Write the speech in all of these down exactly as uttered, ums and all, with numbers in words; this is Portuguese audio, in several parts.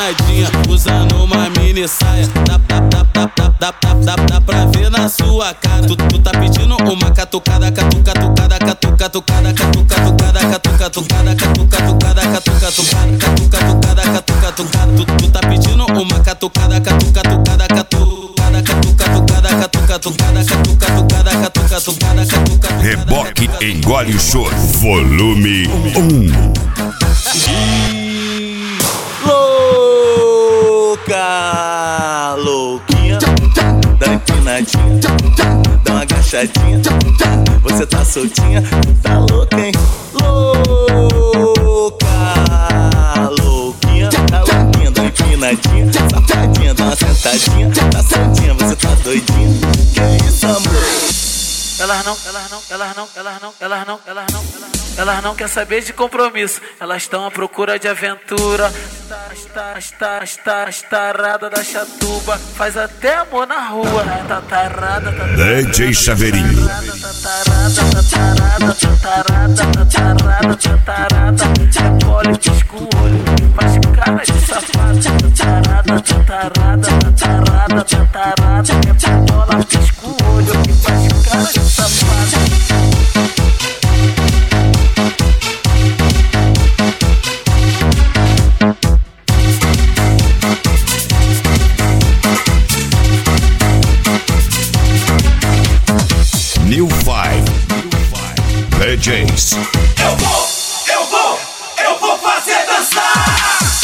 empinadinha, usando uma mini saia. Dá, dá, dá, dá, dá, dá, dá, dá pra ver na sua cara. Tu, tu tá pedindo uma catucada, catucatucada, catucatucada, catucatucada, catucatucada, catucatucada, catucatucada, catucatucada, catucatucada. Tu, tu tá pedindo uma catucada, catucatucada, catucada, catucatucada, catucatucada, catucatucada, catucatucada, catucatucada. Reboque engole o choro, volume um. Louca, louquinha, dá empinadinha, dá uma agachadinha. Você tá soltinha, tá louca, hein? Louca, louquinha, tá louquinha, dá empinadinha, safadinha, dá uma sentadinha. Tá soltinha, você tá doidinha. Que isso, amor? Elas não, elas não, elas não, elas não, elas não, elas não, elas não. Elas não querem saber de compromisso, elas estão à procura de aventura. Está, está, está, está tarada da chatuba, faz até amor na rua. Tá tarada, tá tarada. D J Chaveirinho. Tá tarada, tá tarada, tá tarada, tá tarada, tá tarada. Recolhe, pisca o olho, faz cara de safado. Tá tarada, tá tarada, tá tarada, tá tarada. Recolhe, pisca o olho, faz cara de safado. New Five D Js. Eu vou, eu vou, eu vou fazer dançar.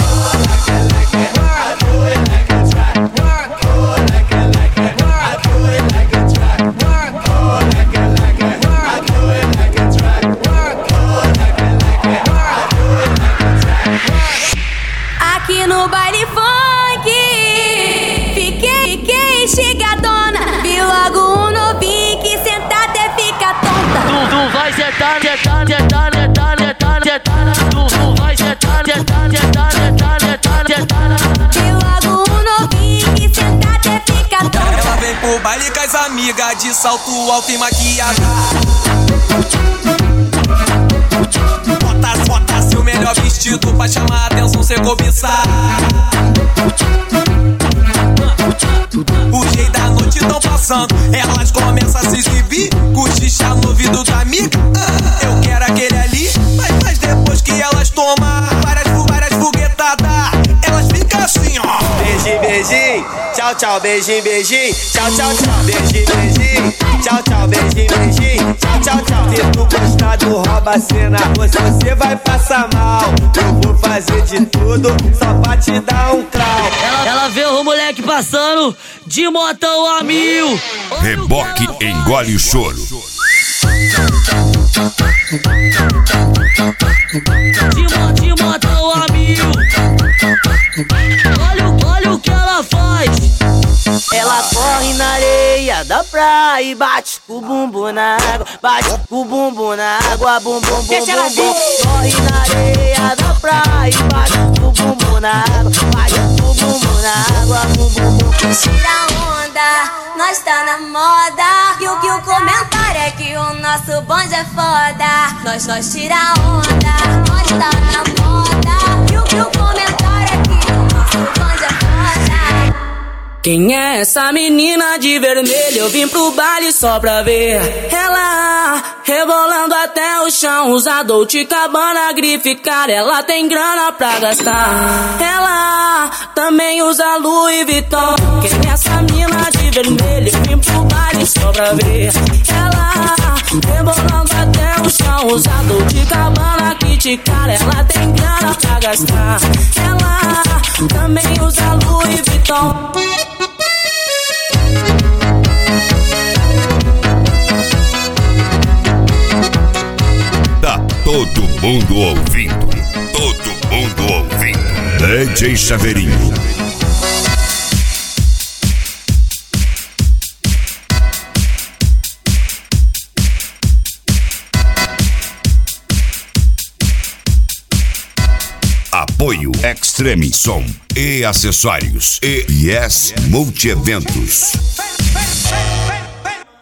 Aqui no baile funk, fiquei, fiquei chegadona. Vi logo um novinho que senta até fica tonta. Tu, tu vai sentar, sentar, sentar, sentar, sentar, sentar. Tu, tu vai sentar, sentar, sentar, sentar, sentar, sentar. Vi logo um novinho que senta até fica tonta. Ela vem pro baile com as amigas de salto alto e maquiada. Bota, bota seu melhor vestido pra chamar a atenção, cê cobiçar. O jeito da noite tão passando, elas começam a se exibir, cochichar no ouvido da amiga. Eu quero aquele ali, mas, mas depois que elas tomam várias, várias foguetadas, elas ficam assim, ó. Beijinho, beijinho, tchau, tchau, beijinho, beijinho, tchau, tchau, tchau, beijinho, beijinho, tchau, tchau, beijinho, beijinho, tchau, tchau, tchau. Se tu gostar do rouba cena, você vai passar mal. Eu vou fazer de tudo só pra te dar um crau. Ela, ela vê o moleque passando de motão a mil. Reboque engole o choro. De, mo, de motão a mil. Olha, o- olha o que ela faz. Ela corre na areia da praia e bate com o bumbum na água, bate com o bumbum na água, bum bum bum bum bum. Corre na areia da praia e bate com o bumbum na água, bate com o bumbum na água, bum bum bum. Tira onda, nós tá na moda. E o que o comentário é que o nosso bonde é foda. Nós, nós tira onda, nós tá na moda. E o que o comentário é que o nosso bonde é foda. Quem é essa menina de vermelho? Eu vim pro baile só pra ver ela rebolando até o chão. Usa Dolce Gabbana, grife cara, ela tem grana pra gastar. Ela também usa Louis Vuitton. Quem é essa menina de vermelho? Eu vim pro baile só pra ver ela rebolando até o chão. Usa Dolce Gabbana, grife cara, ela tem grana pra gastar. Ela também usa Louis Vuitton. Tá todo mundo ouvindo. Todo mundo ouvindo. D J Chaveirinho. Apoio Extreme Som e acessórios e Yes Multieventos.